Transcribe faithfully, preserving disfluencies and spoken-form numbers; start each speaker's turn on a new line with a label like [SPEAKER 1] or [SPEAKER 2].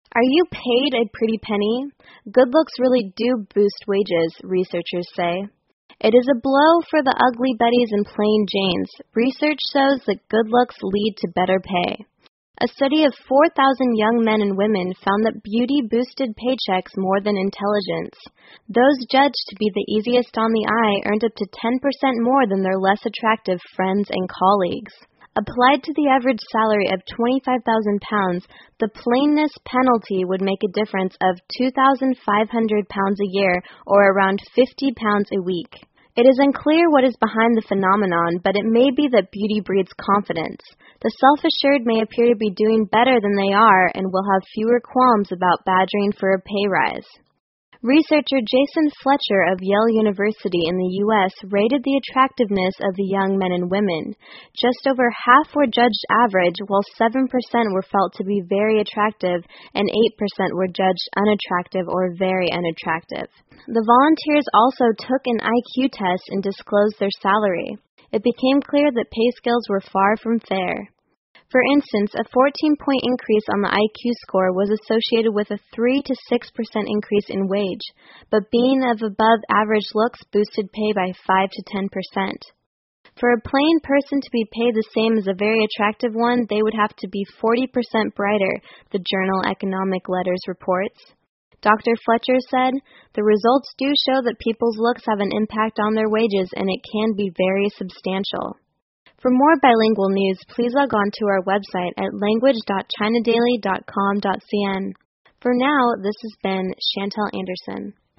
[SPEAKER 1] Are you paid a pretty penny? Good looks really do boost wages, researchers say. It is a blow for the ugly Bettys and plain Janes. Research shows that good looks lead to better pay. A study of four thousand young men and women found that beauty boosted paychecks more than intelligence. Those judged to be the easiest on the eye earned up to ten percent more than their less attractive friends and colleagues. Applied to the average salary of twenty-five thousand pounds, the plainness penalty would make a difference of two thousand five hundred pounds a year, or around fifty pounds a week. It is unclear what is behind the phenomenon, but it may be that beauty breeds confidence. The self-assured may appear to be doing better than they are and will have fewer qualms about badgering for a pay rise. Researcher Jason Fletcher of Yale University in the U S rated the attractiveness of the young men and women. Just over half were judged average, while seven percent were felt to be very attractive and eight percent were judged unattractive or very unattractive. The volunteers also took an I Q test and disclosed their salary. It became clear that pay scales were far from fair. For instance, a fourteen-point increase on the I Q score was associated with a three to six percent increase in wage, but being of above average looks boosted pay by five to ten percent. For a plain person to be paid the same as a very attractive one, they would have to be forty percent brighter, the journal Economic Letters reports. Doctor Fletcher said, "The results do show that people's looks have an impact on their wages, and it can be very substantial." For more bilingual news, please log on to our website at language dot china daily dot com dot c n. For now, this has been Chantel Anderson.